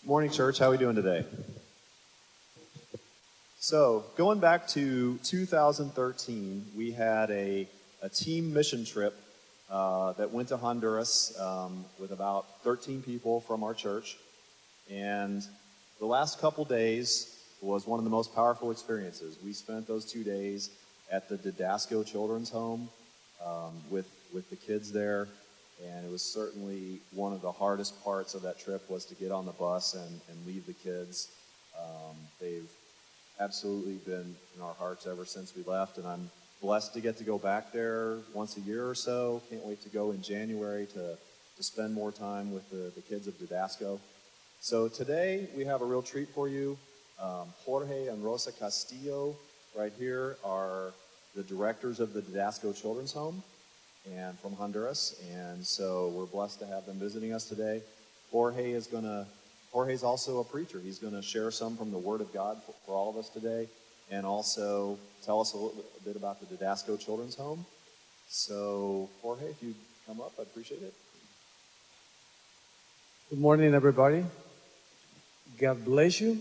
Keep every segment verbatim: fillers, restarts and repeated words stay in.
Morning, church. How are we doing today? So, going back to two thousand thirteen, we had a, a team mission trip uh, that went to Honduras um, with about thirteen people from our church. And the last couple days was one of the most powerful experiences. We spent those two days at the Didasco Children's Home um, with, with the kids there. And it was certainly one of the hardest parts of that trip was to get on the bus and, and leave the kids. Um, they've absolutely been in our hearts ever since we left, and I'm blessed to get to go back there once a year or so. Can't wait to go in January to, to spend more time with the, the kids of Didasco. So today we have a real treat for you. Um, Jorge and Rosa Castillo right here are the directors of the Didasco Children's Home and from Honduras, and so we're blessed to have them visiting us today. Jorge is going to, Jorge's also a preacher. He's going to share some from the Word of God for, for all of us today, and also tell us a little bit about the Didasco Children's Home. So, Jorge, if you'd come up, I'd appreciate it. Good morning, everybody. God bless you.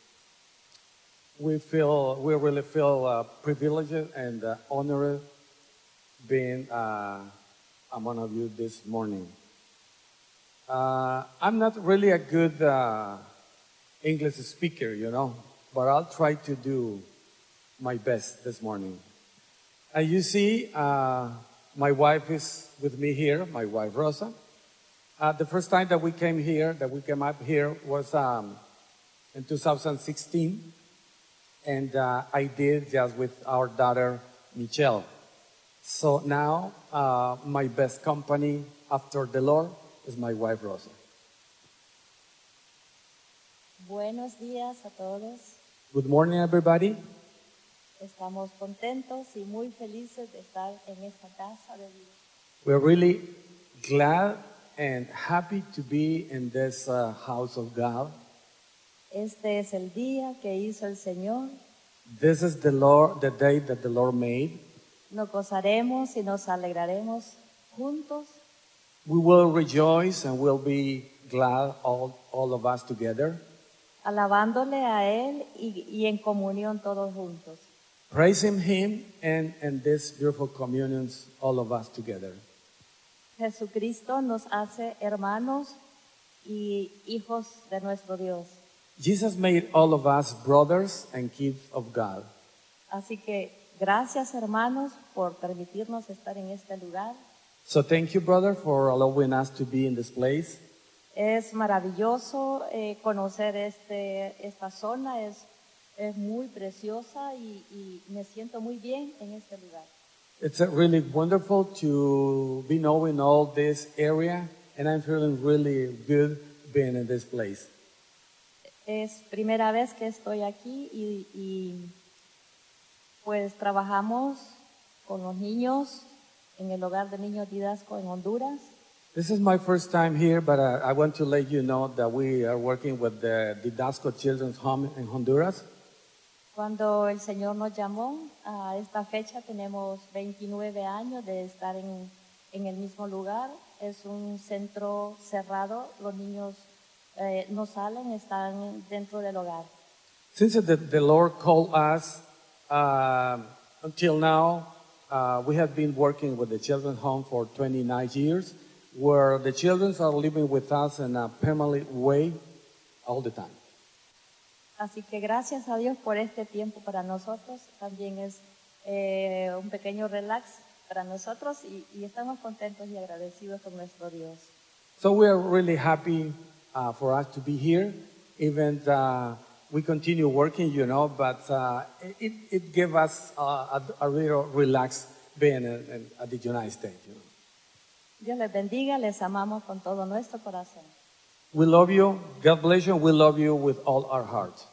We feel, we really feel uh, privileged and uh, honored being uh, among of you this morning. Uh, I'm not really a good uh, English speaker, you know, but I'll try to do my best this morning. As you see, uh, my wife is with me here, my wife Rosa. Uh, the first time that we came here, that we came up here was um, in two thousand sixteen, and uh, I did just with our daughter Michelle. So now, uh, my best company after the Lord is my wife, Rosa. Buenos días a todos. Good morning, everybody. Estamos contentos y muy felices de estar en esta casa de Dios. We're really glad and happy to be in this uh, house of God. Este es el día que hizo el Señor. This is the Lord, the day that the Lord made. Nos gozaremos y nos alegraremos juntos, We will rejoice and we'll be glad, all, all of us together, alabándole a Él y, y en comunión todos juntos. praising Him and, and this beautiful communions, all of us together. Jesucristo nos hace hermanos y hijos de nuestro Dios. Jesus made all of us brothers and kids of God. Así que gracias, hermanos, por permitirnos estar en este lugar. So thank you, brother, for allowing us to be in this place. Es maravilloso eh, conocer este, esta zona, es, es muy preciosa y, y me siento muy bien en este lugar. It's uh, really wonderful to be knowing all this area, and I'm feeling really good being in this place. Es primera vez que estoy aquí y, y pues trabajamos con los niños en el hogar de niños Didasco en Honduras. This is my first time here, but uh, I want to let you know that we are working with the Didasco Children's Home in Honduras. Cuando el Señor nos llamó a esta fecha tenemos veintinueve años de estar en, en el mismo lugar. Es un centro cerrado, los niños eh, no salen, están dentro del hogar. Since the, the Lord called us, uh, until now, uh, we have been working with the children's home for twenty-nine years, where the children are living with us in a permanent way all the time. Así que gracias a Dios por este tiempo para nosotros. También es eh, un pequeño relax para nosotros y, y estamos contentos y agradecidos con nuestro Dios. So we are really happy uh, for us to be here, even uh, we continue working, you know, but uh, it, it gave us uh, a, a little relax being in, in, at the United States. You know. Dios les bendiga, les amamos con todo nuestro corazón. We love you. God bless you. We love you with all our hearts.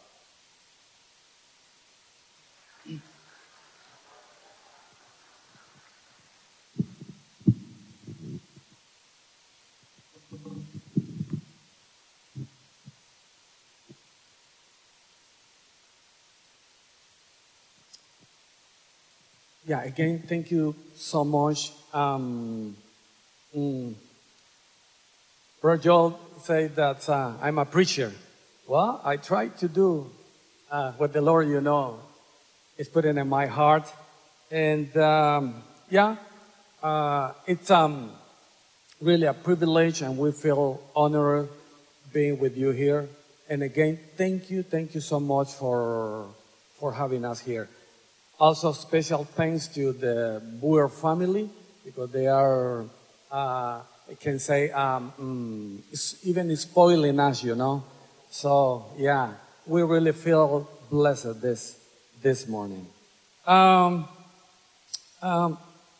Yeah, again, thank you so much. Um, mm, Brother Joel said that uh, I'm a preacher. Well, I try to do uh, what the Lord, you know, is putting in my heart. And um, yeah, uh, it's um, really a privilege, and we feel honored being with you here. And again, thank you, thank you so much for, for having us here. Also, special thanks to the Boer family, because they are, uh, I can say, um, mm, it's even spoiling us, you know. So, yeah, we really feel blessed this, this morning. Um, um,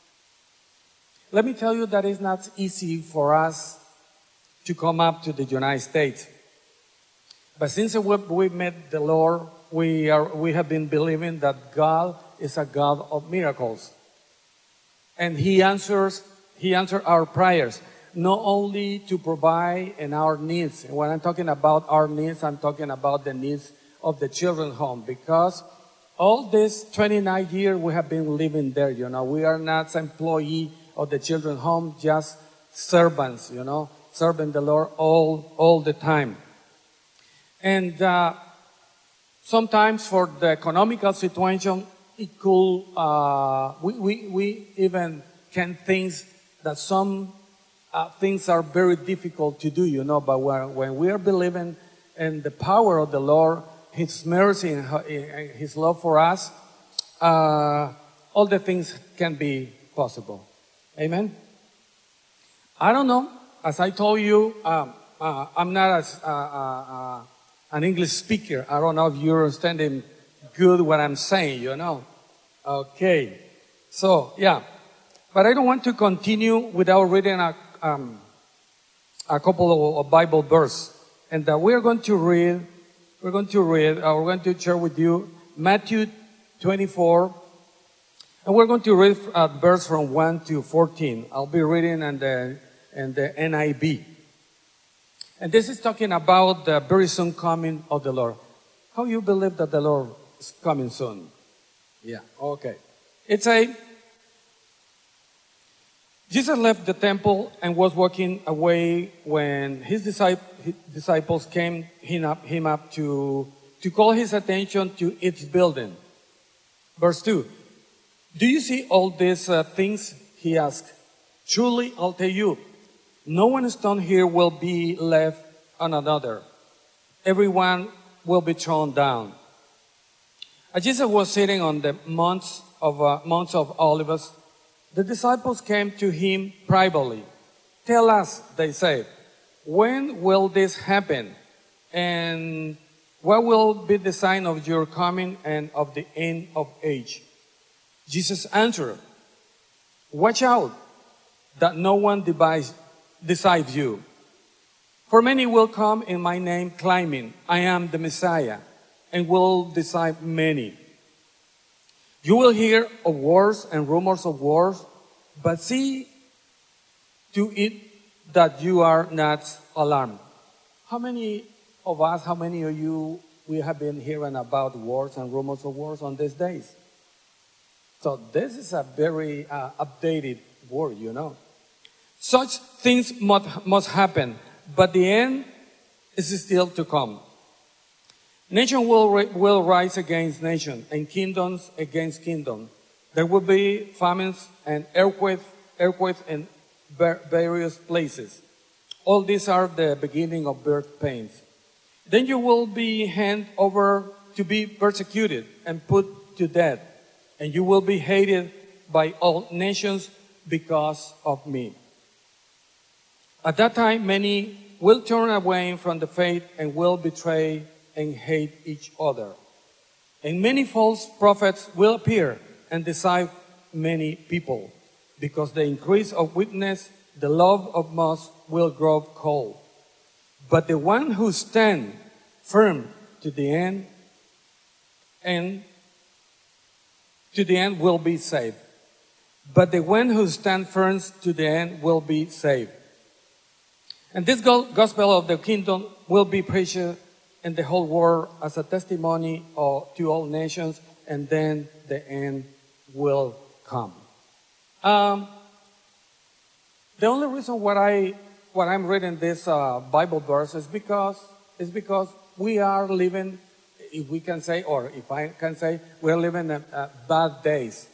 let me tell you that it's not easy for us to come up to the United States. But since we, we met the Lord, we, are, we have been believing that God is a God of miracles. And He answers, He answers our prayers, not only to provide in our needs. And when I'm talking about our needs, I'm talking about the needs of the children's home, because all this twenty-nine years we have been living there, you know. We are not employee of the children's home, just servants, you know, serving the Lord all, all the time. And uh, sometimes for the economical situation, it could, uh, we, we, we even can think that some uh, things are very difficult to do, you know, but when, when we are believing in the power of the Lord, His mercy and His love for us, uh, all the things can be possible. Amen? I don't know. As I told you, um, uh, I'm not as, uh, uh, uh, an English speaker. I don't know if you're understanding good what I'm saying, you know. Okay. So, yeah. But I don't want to continue without reading a, um, a couple of, of Bible verses. And that we're going to read, we're going to read, uh, we're going to share with you Matthew twenty-four. And we're going to read a verse from one to fourteen. I'll be reading in the, in the N I V. And this is talking about the very soon coming of the Lord. How you believe that the Lord is coming soon? Yeah, okay. It's a, Jesus left the temple and was walking away when his disciples came him up, him up to, to call his attention to its building. Verse two. Do you see all these uh, things? He asked. Truly, I'll tell you, no one stone here will be left on another. Everyone will be thrown down. As Jesus was sitting on the Mount of, uh, Mount of Olives, the disciples came to him privately. Tell us, they said, when will this happen? And what will be the sign of your coming and of the end of age? Jesus answered, watch out that no one devise, deceives you. For many will come in my name claiming, I am the Messiah, and will deceive many. You will hear of wars and rumors of wars, but see to it that you are not alarmed. How many of us, how many of you, we have been hearing about wars and rumors of wars on these days? So this is a very uh, updated word, you know. Such things must, must happen, but the end is still to come. Nation will, will rise against nation, and kingdoms against kingdom. There will be famines and earthquakes, earthquakes in various places. All these are the beginning of birth pains. Then you will be handed over to be persecuted and put to death, and you will be hated by all nations because of me. At that time, many will turn away from the faith and will betray and hate each other. And many false prophets will appear and deceive many people. Because the increase of weakness, the love of most will grow cold. But the one who stands firm to the end and to the end will be saved. But the one who stands firm to the end will be saved. And this gospel of the kingdom will be preached in the whole world as a testimony of, to all nations, and then the end will come. Um, the only reason why I, why I'm reading this uh, Bible verse is because, is because we are living, if we can say, or if I can say, we're living uh, uh, bad days.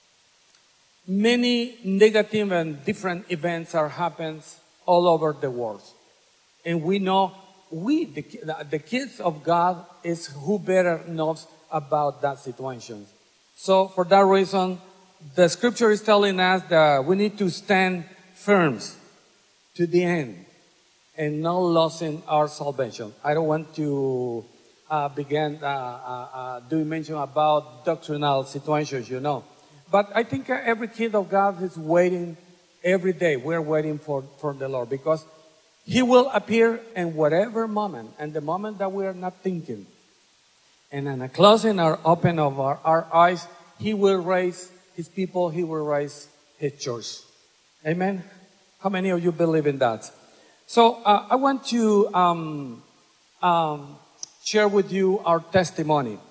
Many negative and different events are happening all over the world. And we know, we, the, the kids of God, is who better knows about that situation. So for that reason, the scripture is telling us that we need to stand firm to the end and not losing our salvation. I don't want to uh, begin uh, uh, uh, doing mention about doctrinal situations, you know. But I think every kid of God is waiting every day. We're waiting for, for the Lord because He will appear in whatever moment, and the moment that we are not thinking. And in a closing or open of our, our eyes, He will raise His people, He will raise His church. Amen? How many of you believe in that? So uh, I want to um, um, share with you our testimony.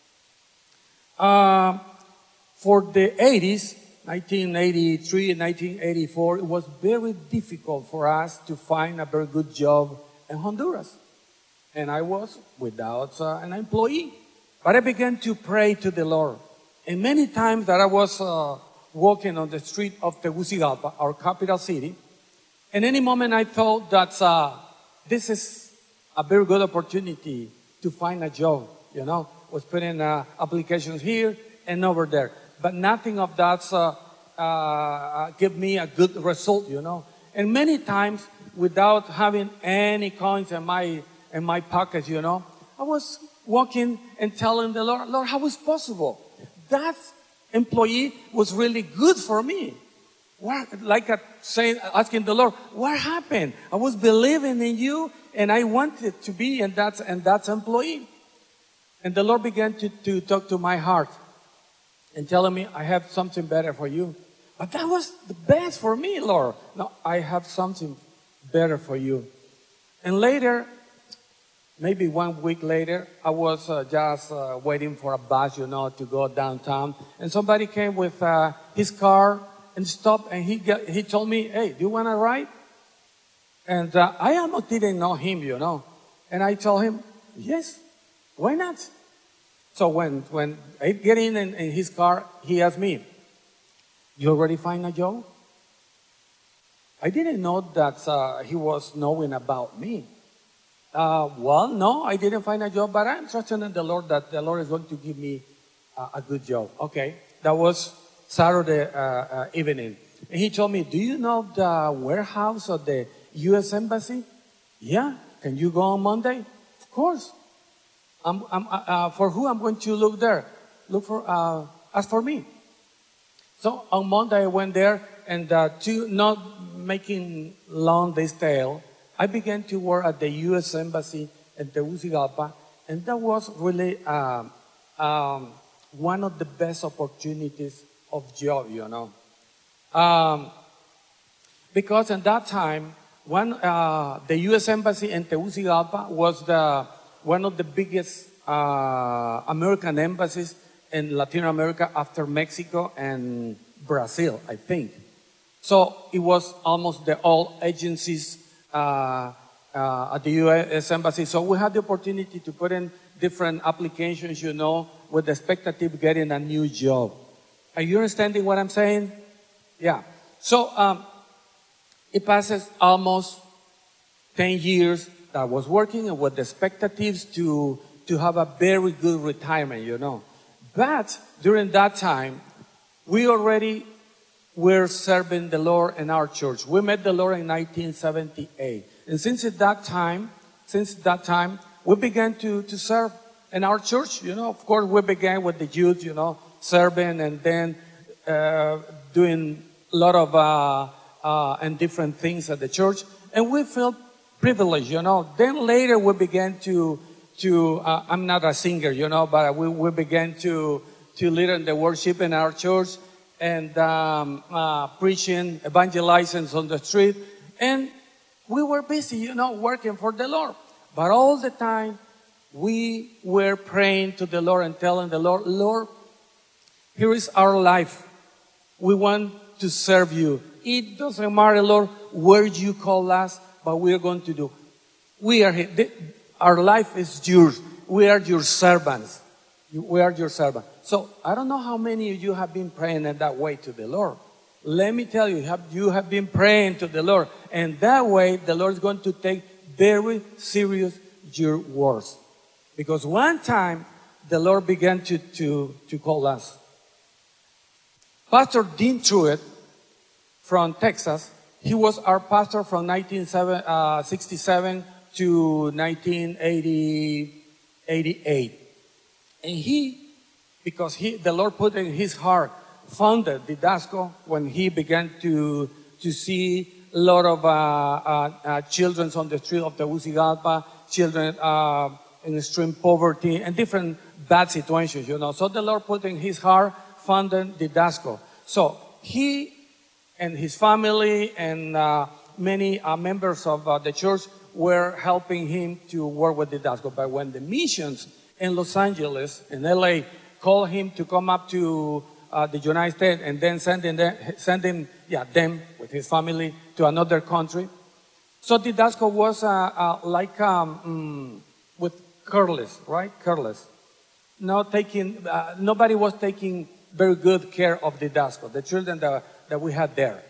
Uh, for the eighties, nineteen eighty-three and nineteen eighty-four, it was very difficult for us to find a very good job in Honduras. And I was without uh, an employee. But I began to pray to the Lord. And many times that I was uh, walking on the street of Tegucigalpa, our capital city, and any moment I thought that uh, this is a very good opportunity to find a job, you know, was putting uh, applications here and over there. But nothing of that uh, uh, gave me a good result, you know. And many times, without having any coins in my in my pockets, you know, I was walking and telling the Lord, Lord, how is possible? That employee was really good for me. What, like a, saying, asking the Lord, what happened? I was believing in you, and I wanted to be in that and that employee. And the Lord began to, to talk to my heart and telling me, I have something better for you. But that was the best for me, Lord. No, I have something better for you. And later, maybe one week later, I was uh, just uh, waiting for a bus, you know, to go downtown. And somebody came with uh, his car and stopped, and he got, he told me, hey, do you want to ride? And uh, I almost didn't know him, you know. And I told him, yes, why not? So when, when I get in, in in his car, he asked me, you already find a job? I didn't know that uh, he was knowing about me. Uh, well, no, I didn't find a job, but I'm trusting in the Lord that the Lord is going to give me uh, a good job. Okay, that was Saturday uh, uh, evening. And he told me, do you know the warehouse of the U S Embassy? Yeah, can you go on Monday? Of course. I'm, I'm, uh, uh, for who I'm going to look there? Look for, uh, ask for me. So on Monday I went there, and uh, to not making long this tale, I began to work at the U S Embassy in Tegucigalpa, and that was really uh, um, one of the best opportunities of job, you know. Um, because at that time, one, uh, the U S Embassy in Tegucigalpa was the, one of the biggest uh, American embassies in Latin America after Mexico and Brazil, I think. So it was almost the all agencies uh, uh, at the U S Embassy. So we had the opportunity to put in different applications, you know, with the expectative of getting a new job. Are you understanding what I'm saying? Yeah. So um, it passes almost ten years that I was working and with the expectatives to, to have a very good retirement, you know. But during that time, we already were serving the Lord in our church. We met the Lord in nineteen seventy-eight. And since that time, since that time, we began to, to serve in our church. You know, of course, we began with the youth, you know, serving and then uh, doing a lot of uh, uh, and different things at the church. And we felt privileged, you know. Then later we began to, to uh, I'm not a singer, you know, but we, we began to, to lead in the worship in our church and um, uh, preaching, evangelizing on the street. And we were busy, you know, working for the Lord. But all the time, we were praying to the Lord and telling the Lord, Lord, here is our life. We want to serve you. It doesn't matter, Lord, where you call us, but we are going to do. We are here. our life is yours. We are your servants. We are your servants. So I don't know how many of you have been praying in that way to the Lord. Let me tell you, you have, you have been praying to the Lord. And that way, the Lord is going to take very serious your words. Because one time, the Lord began to, to, to call us. Pastor Dean Truitt from Texas, he was our pastor from nineteen sixty-seven to nineteen eighty-eight. And he, because he, the Lord put in his heart, founded Didasco when he began to, to see a lot of uh, uh, uh, children on the street of Tegucigalpa, children uh, in extreme poverty and different bad situations, you know. So the Lord put in his heart, founded Didasco. So he and his family and uh, many uh, members of uh, the church were helping him to work with Didasco. But when the missions in Los Angeles, in L A, called him to come up to uh, the United States and then send him, send him, yeah, them with his family to another country. So Didasco was uh, uh, like um, mm, with careless, right? Careless. Not taking, uh, nobody was taking very good care of Didasco, the children that, that we had there.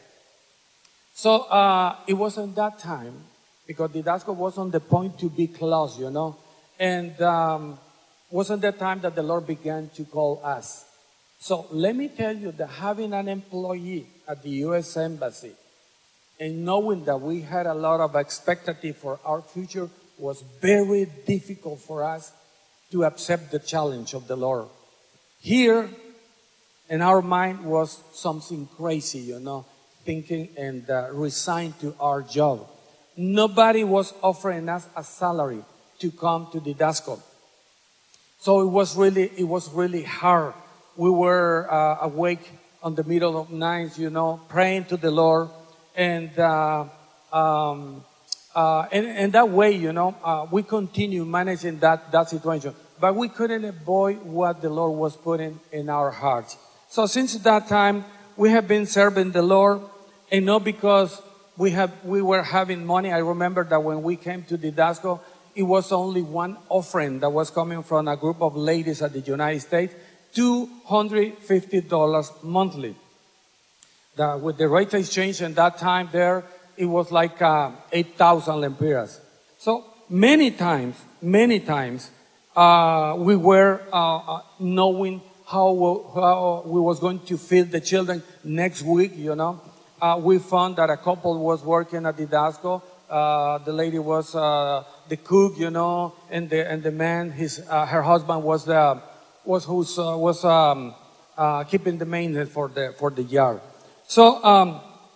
So uh, it wasn't that time because Didasco was on the point to be closed, you know, and um, wasn't the time that the Lord began to call us. So let me tell you that having an employee at the U S Embassy and knowing that we had a lot of expectancy for our future was very difficult for us to accept the challenge of the Lord. Here, in our mind was something crazy, you know, thinking and uh, resign to our job. Nobody was offering us a salary to come to Didasco. So it was really, it was really hard. We were uh, awake on the middle of night, you know, praying to the Lord. And, uh, um, uh, and, and that way, you know, uh, we continue managing that, that situation. But we couldn't avoid what the Lord was putting in our hearts. So since that time, we have been serving the Lord, and not because we have, we were having money. I remember that when we came to Didasco, it was only one offering that was coming from a group of ladies at the United States, two hundred fifty dollars monthly. The, with the rate exchange in that time there, it was like uh, eight thousand lempiras. So many times, many times, uh, we were uh, uh, knowing how we, how we was going to feed the children next week, you know. Uh, we found that a couple was working at Didasco. Uh, the lady was uh, the cook, you know, and the and the man, his uh, her husband was the was who's uh, was um, uh, keeping the maintenance for the for the yard. So um,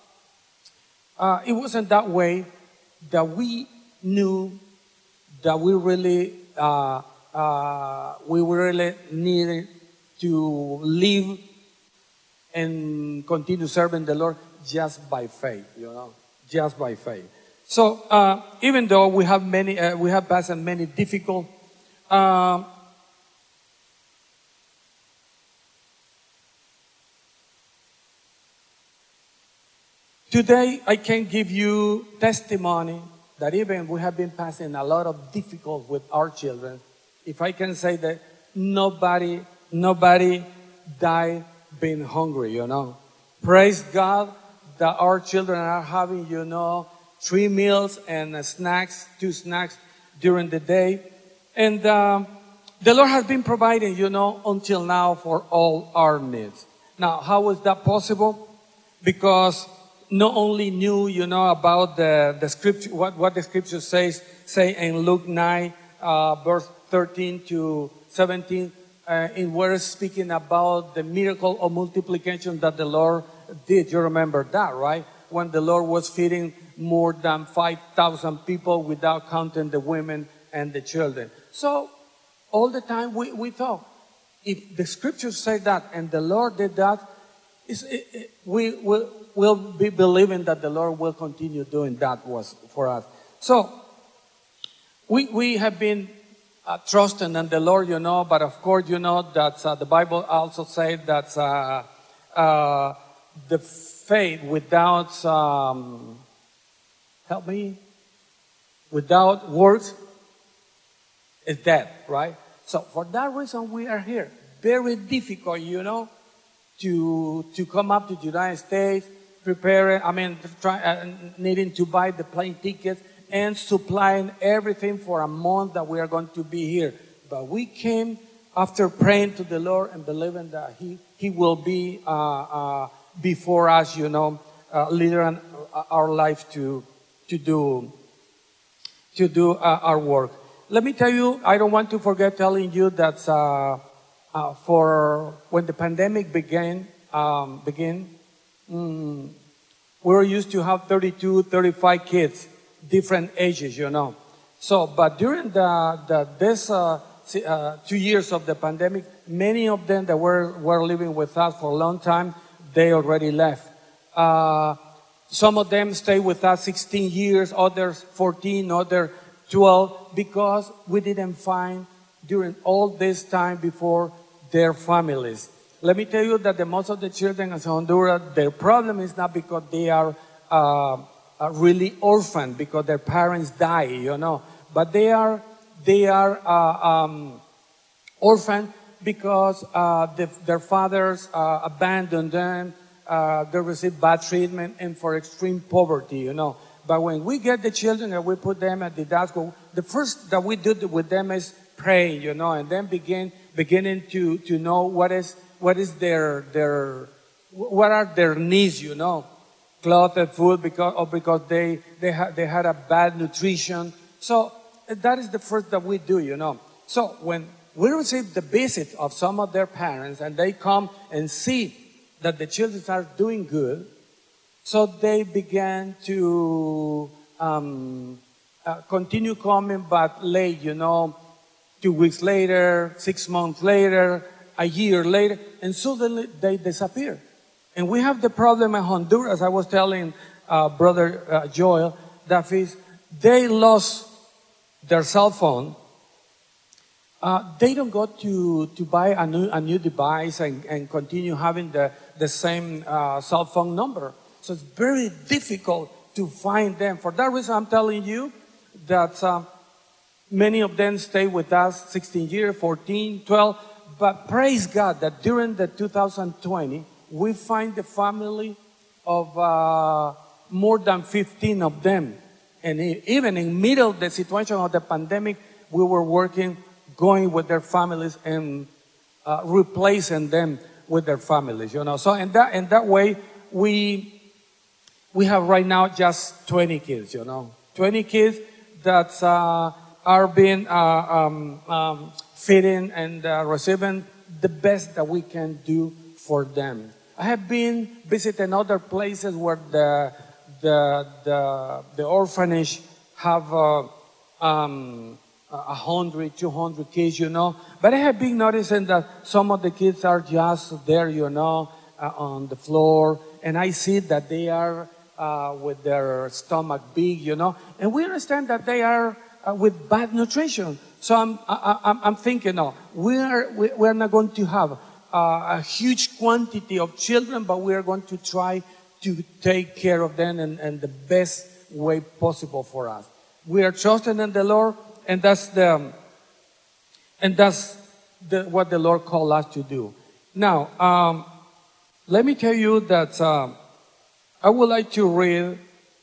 uh, it wasn't that way that we knew that we really uh, uh, we really needed to live and continue serving the Lord just by faith, you know, just by faith. So uh, even though we have many, uh, we have passed many difficult. Uh, today, I can give you testimony that even we have been passing a lot of difficult with our children. If I can say that nobody, nobody died being hungry, you know. Praise God that our children are having, you know, three meals and uh, snacks, two snacks during the day. And um, the Lord has been providing, you know, until now for all our needs. Now, how is that possible? Because not only knew, you know, about the, the scripture, what, what the scripture says, say in Luke nine, uh, verse thirteen to seventeen, uh, in where it's speaking about the miracle of multiplication that the Lord did. You remember that, right? When the Lord was feeding more than five thousand people without counting the women and the children. So all the time we, we thought, if the scriptures say that and the Lord did that, it's, it, it, we will we'll be believing that the Lord will continue doing that was for us. So we, we have been uh, trusting in the Lord, you know, but of course, you know, that uh, the Bible also says that uh, uh, the faith without, um, help me, without works is dead, right? So for that reason, we are here. Very difficult, you know, to to come up to the United States, prepare, I mean, try, uh, needing to buy the plane tickets and supplying everything for a month that we are going to be here. But we came after praying to the Lord and believing that He, he will be uh, uh, before us, you know, uh, leading our life to, to do, to do uh, our work. Let me tell you, I don't want to forget telling you that uh, uh, for when the pandemic began, um, began, mm, we were used to have thirty-two, thirty-five kids, different ages, you know. So, but during the, the this uh, uh, two years of the pandemic, many of them that were, were living with us for a long time, they already left. Uh, some of them stayed with us sixteen years, others fourteen, others twelve, because we didn't find during all this time before their families. Let me tell you that the most of the children in Honduras, their problem is not because they are uh, uh, really orphaned, because their parents die, you know, but they are they are uh, um, orphaned because uh, the, their fathers uh, abandoned them, uh, they receive bad treatment, and for extreme poverty, you know. But when we get the children and we put them at the Dasco, the first that we do with them is pray, you know, and then begin beginning to to know what is what is their their what are their needs, you know, clothes and food, because or because they they had they had a bad nutrition. So that is the first that we do, you know. So when we receive the visit of some of their parents and they come and see that the children are doing good, so they began to um, uh, continue coming, but late, you know, two weeks later, six months later, a year later, and suddenly they disappear. And we have the problem in Honduras. I was telling uh, Brother uh, Joel, that is, they lost their cell phone. Uh, they don't go to, to buy a new, a new device and, and continue having the, the same uh, cell phone number. So it's very difficult to find them. For that reason, I'm telling you that uh, many of them stay with us sixteen years, fourteen, twelve. But praise God that during the two thousand twenty, we find the family of uh, more than fifteen of them. And even in the middle of the situation of the pandemic, we were working, going with their families and uh, replacing them with their families, you know. So in that, in that way, we... We have right now just twenty kids, you know, twenty kids that uh, are being uh, um, um, feeding and uh, receiving the best that we can do for them. I have been visiting other places where the the the, the orphanage have uh, um, a hundred, two hundred kids, you know. But I have been noticing that some of the kids are just there, you know, uh, on the floor, and I see that they are. Uh, with their stomach big, you know, and we understand that they are uh, with bad nutrition. So I'm, I, I'm, I'm thinking, no, we are, we, we're not going to have uh, a huge quantity of children, but we are going to try to take care of them in, in the best way possible for us. We are trusting in the Lord, and that's the, and that's the, what the Lord called us to do. Now, um, let me tell you that. Uh, I would like to read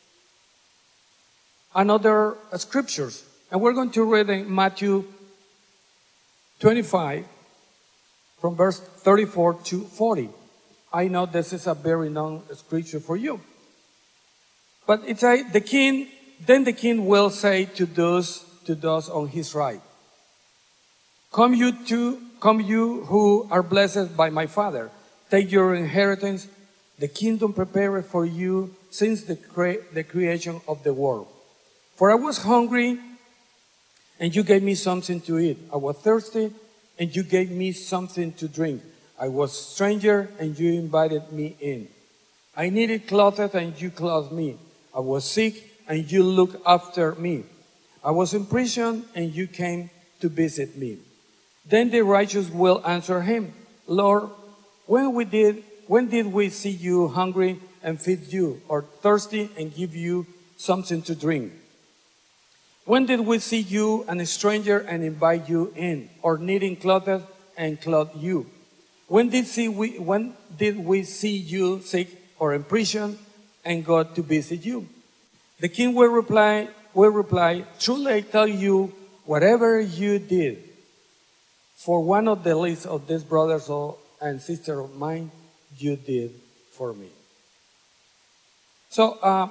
another uh, scriptures. And we're going to read in Matthew twenty-five from verse thirty-four to forty. I know this is a very known scripture for you. But it's a, the king, then the king will say to those, to those on his right, Come you to, come you who are blessed by my Father, take your inheritance, the kingdom prepared for you since the, cre- the creation of the world. For I was hungry, and you gave me something to eat. I was thirsty, and you gave me something to drink. I was a stranger, and you invited me in. I needed clothes, and you clothed me. I was sick, and you looked after me. I was in prison, and you came to visit me. Then the righteous will answer him, Lord, when we did When did we see you hungry and feed you, or thirsty and give you something to drink? When did we see you and a stranger and invite you in, or needing clothes and clothe you? When did see we when did we see you sick or in prison and go to visit you? The king will reply, will reply, truly I tell you, whatever you did for one of the least of these brothers and sisters of mine, you did for me. So, uh,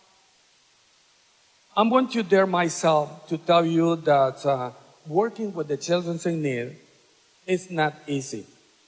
I'm going to dare myself to tell you that uh, working with the children in need is not easy.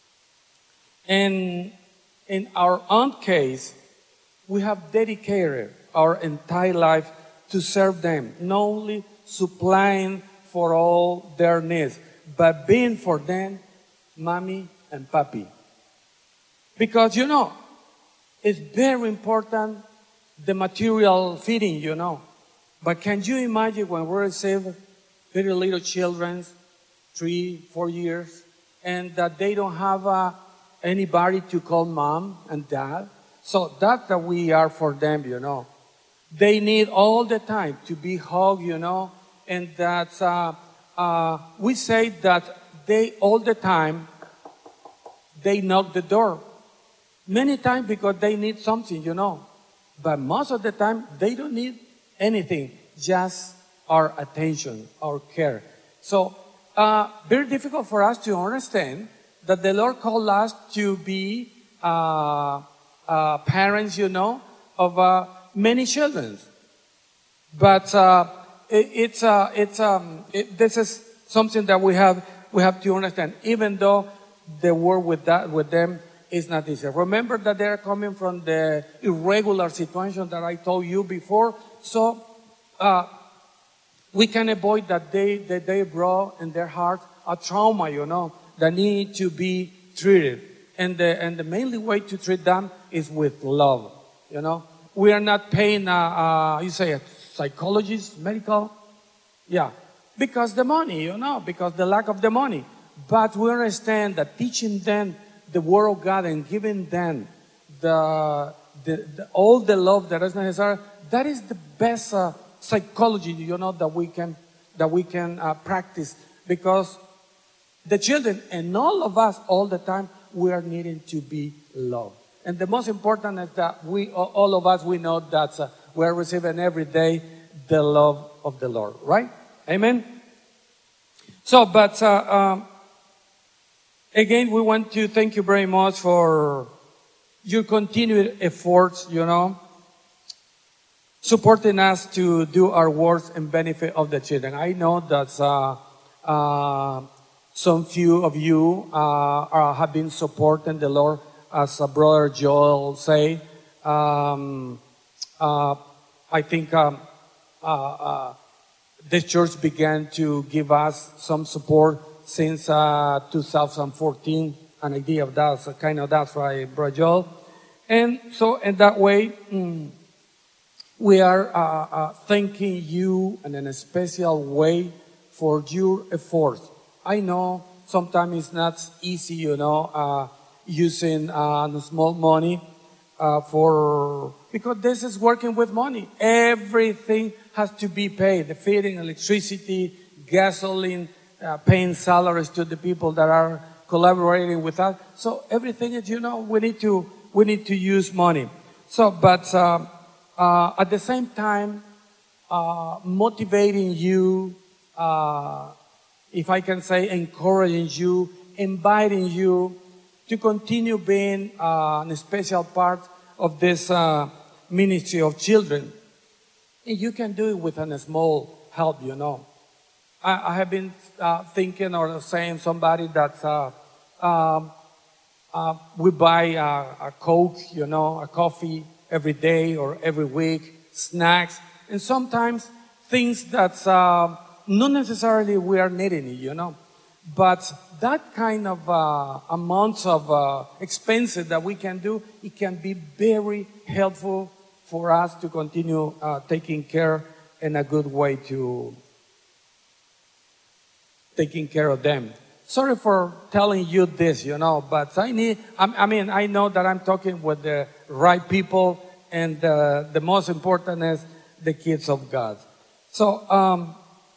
And in our own case, we have dedicated our entire life to serve them, not only supplying for all their needs, but being for them mommy and papi. Because, you know, it's very important, the material feeding, you know. But can you imagine when we receive very little children, three, four years, and that they don't have uh, anybody to call mom and dad? So that's that we are for them, you know. They need all the time to be hugged, you know, and that uh, uh, we say that they all the time, they knock the door. Many times because they need something, you know. But most of the time, they don't need anything, just our attention, our care. So, uh, very difficult for us to understand that the Lord called us to be uh, uh, parents, you know, of uh, many children. But uh, it, it's uh, it's um, it, this is something that we have we have to understand. Even though the work with that with them is not easy. Remember that they are coming from the irregular situation that I told you before. So uh, we can avoid that they that they brought in their heart a trauma, you know, that need to be treated. And the and the mainly way to treat them is with love. You know, we are not paying a, a you say a psychologist, medical, yeah, because the money, you know, because the lack of the money. But we understand that teaching them the word of God and giving them the, the, the all the love that is necessary, that is the best uh, psychology, you know, that we can that we can uh, practice, because the children and all of us all the time we are needing to be loved. And the most important is that we all of us we know that uh, we are receiving every day the love of the Lord, right? Amen. So, but. Uh, um, Again, we want to thank you very much for your continued efforts, you know, supporting us to do our work in benefit of the children. I know that uh, uh, some few of you uh, are, have been supporting the Lord, as uh, Brother Joel say. Um, uh, I think um, uh, uh, this church began to give us some support since uh, two thousand fourteen, an idea of that, so kind of that's right, Brother Joel. And so in that way, mm, we are uh, uh, thanking you in a special way for your efforts. I know sometimes it's not easy, you know, uh, using uh, small money uh, for, because this is working with money. Everything has to be paid, the feeding, electricity, gasoline, Uh, paying salaries to the people that are collaborating with us. So everything is, you know, we need to we need to use money. So, but uh, uh, at the same time, uh, motivating you, uh, if I can say, encouraging you, inviting you to continue being uh, a special part of this uh, ministry of children. And you can do it with a small help, you know. I, I have been uh, thinking or saying somebody that uh, um, uh, we buy a, a Coke, you know, a coffee every day or every week, snacks, and sometimes things that uh, not necessarily we are needing it, you know. But that kind of uh, amounts of uh, expenses that we can do, it can be very helpful for us to continue uh, taking care in a good way to taking care of them. Sorry for telling you this, you know, but I need, I mean, I know that I'm talking with the right people, and uh, the most important is the kids of God. So um,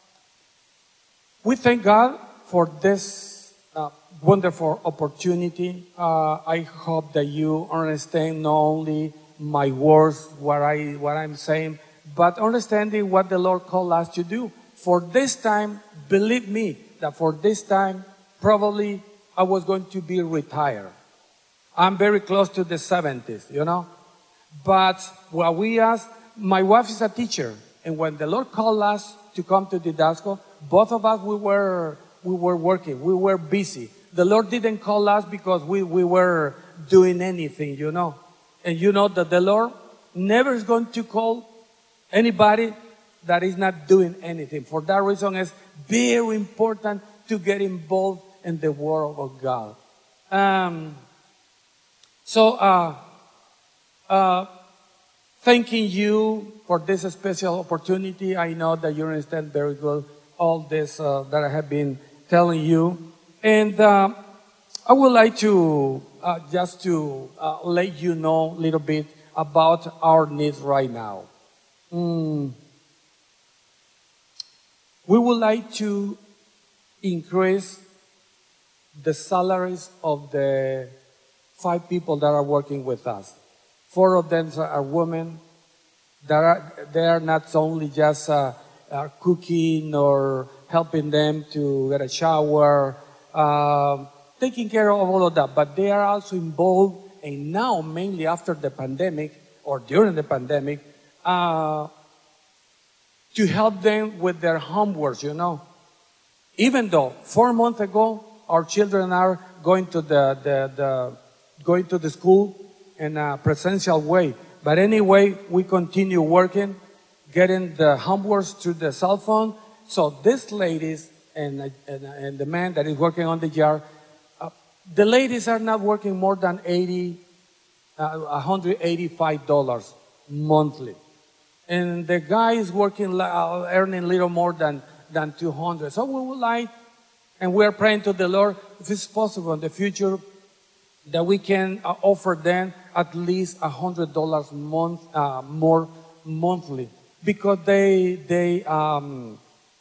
we thank God for this uh, wonderful opportunity. Uh, I hope that you understand not only my words, what I what I'm saying, but understanding what the Lord called us to do. For this time, believe me, that for this time, probably I was going to be retired. I'm very close to the seventies, you know. But what we asked, my wife is a teacher, and when the Lord called us to come to Didasco, both of us we were we were working, we were busy. The Lord didn't call us because we, we were doing anything, you know. And you know that the Lord never is going to call anybody that is not doing anything. For that reason, it's very important to get involved in the Word of God. Um, so, uh, uh, thanking you for this special opportunity. I know that you understand very good all this uh, that I have been telling you. And uh, I would like to uh, just to uh, let you know a little bit about our needs right now. Mm. We would like to increase the salaries of the five people that are working with us. Four of them are women. That are, they are not only just uh, uh, cooking or helping them to get a shower, uh, taking care of all of that, but they are also involved, and now mainly after the pandemic or during the pandemic, uh, to help them with their homework, you know. Even though four months ago, our children are going to the, the, the going to the school in a presential way. But anyway, we continue working, getting the homework through the cell phone. So these ladies and, and, and the man that is working on the yard, uh, the ladies are not working more than eighty, uh, one hundred eighty-five dollars monthly. And the guy is working, uh, earning a little more than, than two hundred. So we would like, and we are praying to the Lord, if it's possible in the future, that we can uh, offer them at least one hundred dollars month, uh, more monthly. Because they, they, um,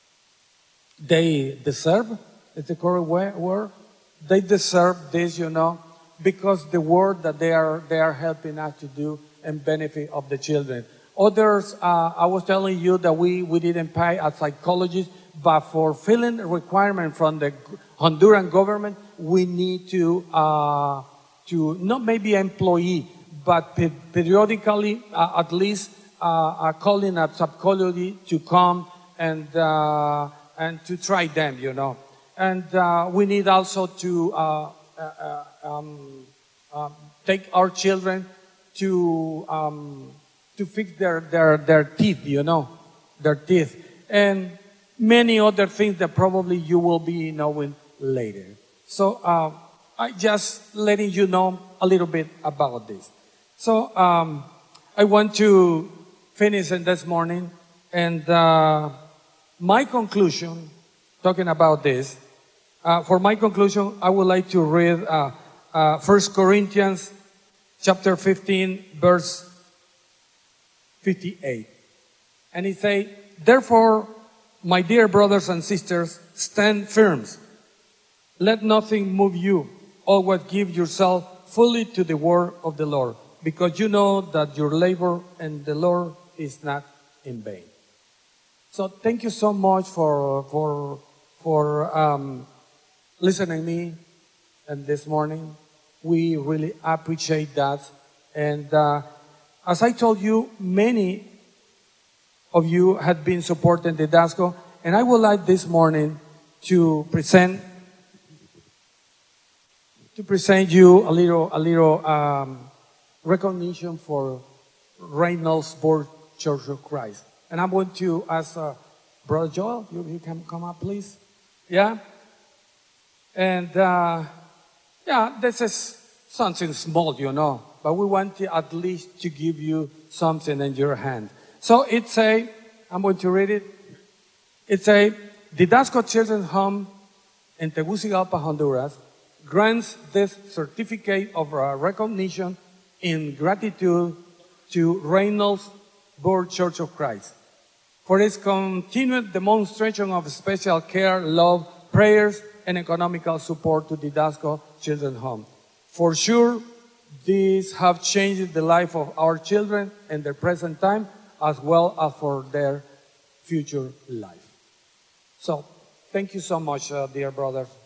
they deserve, is the correct word? They deserve this, you know, because the work that they are, they are helping us to do and benefit of the children. Others, uh, I was telling you that we, we didn't pay a psychologist, but for filling the requirement from the Honduran government, we need to, uh, to not maybe employee, but pe- periodically, uh, at least, uh, uh, calling a psychologist to come and, uh, and to try them, you know. And, uh, we need also to, uh, uh, um, uh, take our children to, um, to fix their, their, their teeth, you know, their teeth. And many other things that probably you will be knowing later. So, uh, I just letting you know a little bit about this. So, um, I want to finish in this morning. And, uh, my conclusion, talking about this, uh, for my conclusion, I would like to read, uh, uh, First Corinthians chapter fifteen, verse fifty-eight. And it says, therefore, my dear brothers and sisters, stand firm. Let nothing move you. Always give yourself fully to the word of the Lord, because you know that your labor in the Lord is not in vain. So thank you so much for for for um, listening to me and this morning. We really appreciate that. And uh, as I told you, many of you have been supporting the Didasco, and I would like this morning to present to present you a little a little um, recognition for Reynolds Board Church of Christ. And I'm going to ask uh, Brother Joel, you, you can come up, please. Yeah. And uh, yeah, this is something small, you know, but we want to at least to give you something in your hand. So it's a, I'm going to read it. It's a Didasco Children's Home in Tegucigalpa, Honduras, grants this certificate of uh, recognition in gratitude to Reynolds Board Church of Christ. for its continued demonstration of special care, love, prayers, and economical support to Didasco Children's Home. For sure, these have changed the life of our children in their present time as well as for their future life. So, thank you so much, uh, dear brothers.